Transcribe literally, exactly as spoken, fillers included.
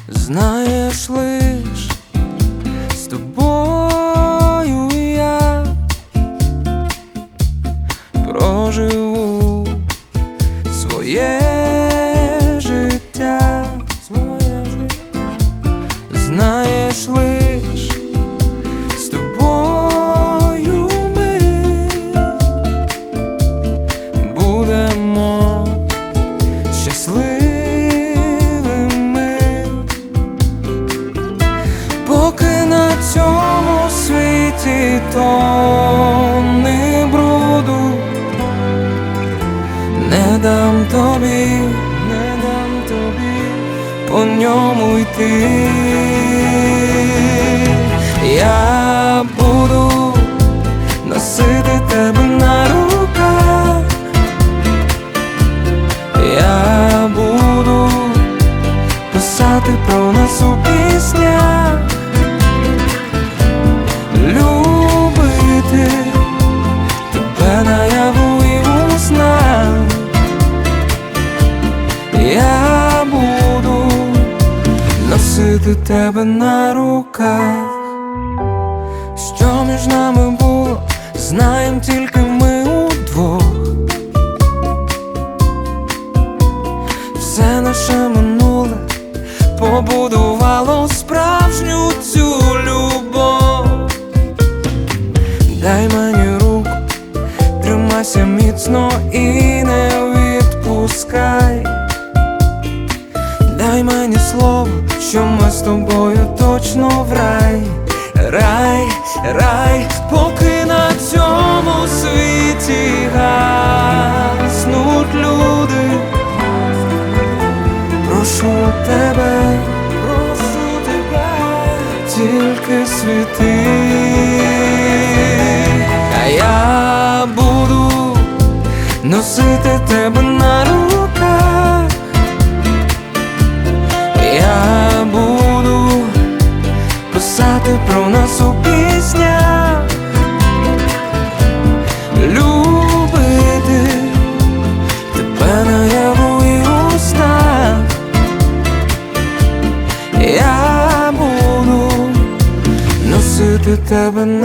Знаєш, лиш з тобою я проживу своє життя, своє життя. Знаєш, лиш з тобою ми будемо щасливими. Поки на цьому світі тонни бруду, не дам тобі, не дам тобі по ньому йти. Я буду носити тебе на руках, я буду писати про нас у піснях, любити тебе наяву і у снах. Я буду носити тебе на руках. Що між нами було, знаєм тільки ми удвох. Все наше минуле побудувало справжню цю любов. Дай мені руку, тримайся міцно і не відпускай. Дай мені слово, що ми з тобою точно в рай. Рай, рай, поки на цьому світі гаснуть люди. Прошу тебе, прошу тебе, тільки світи. А я буду носити тебе на руках, я буду писати про нас у піснях, любити тебе наяву і у снах. Я буду носити тебе на